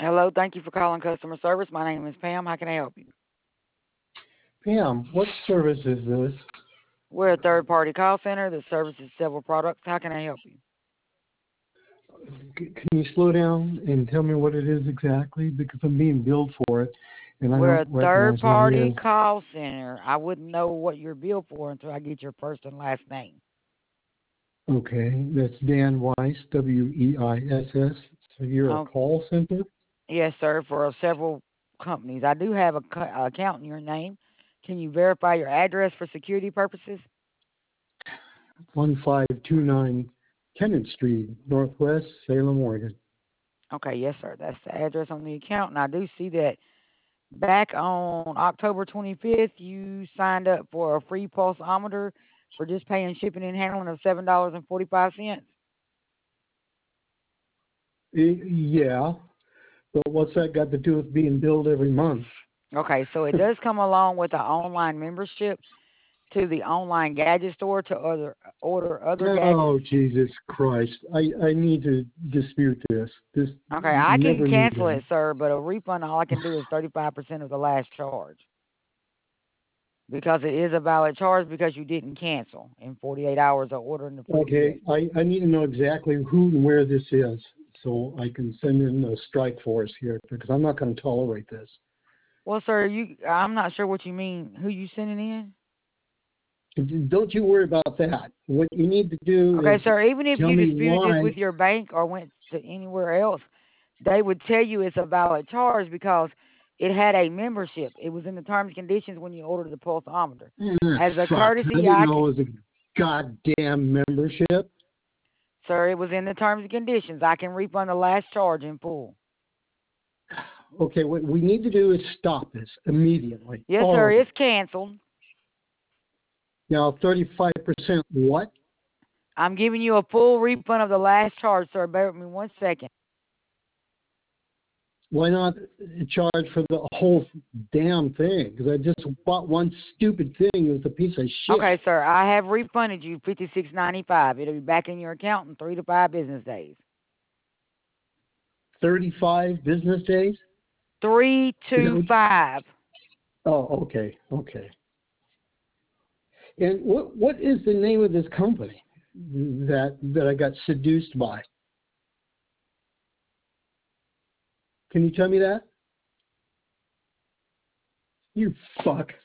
Hello, thank you for calling customer service. My name is Pam. How can I help you? Pam, what service is this? We're a third party call center that services several products. How can I help you? Can you slow down and tell me what it is exactly? Because I'm being billed for it, and I We're don't a third recognize who it party is. call center. I wouldn't know what you're billed for until I get your first and last name. Okay, that's Dan Weiss, Weiss. So you're a Oh, call center? yes, sir, for several companies. I do have a account in your name. Can you verify your address for security purposes? 1529 Kennett Street, Northwest, Salem, Oregon. Okay, yes, sir. That's the address on the account. And I do see that back on October 25th, you signed up for a free pulsometer for just paying shipping and handling of $7.45. Yeah, but what's that got to do with being billed every month? Okay, so it does come along with an online membership to the online gadget store to order other gadgets. Oh, Jesus Christ. I need to dispute this. This Okay, I can never knew cancel that. it, sir, but a refund, all I can do is 35% of the last charge because it is a valid charge because you didn't cancel in 48 hours of ordering the free Okay, gift. I need to know exactly who and where this is so I can send in a strike force here because I'm not going to tolerate this. Well, sir, I'm not sure what you mean. Who you sending in? Don't you worry about that. What you need to do Okay, is sir, even if tell you me disputed this why. with your bank or went to anywhere else, they would tell you it's a valid charge because it had a membership. It was in the terms and conditions when you ordered the pulsometer. As a Fuck, I courtesy, didn't know it was a goddamn membership. sir, it was in the terms and conditions. I can refund the last charge in full. Okay, what we need to do is stop this immediately. Yes, All sir, of it. it's canceled. Now, 35% what? I'm giving you a full refund of the last charge, sir. Bear with me 1 second. Why not charge for the whole damn thing? Because I just bought one stupid thing. It was a piece of shit. Okay, sir, I have refunded you $56.95. It'll be back in your account in 3 to 5 business days. 35 business days? Three Is that to what, five. oh, okay, okay. And what is the name of this company that I got seduced by? Can you tell me that? You fuck.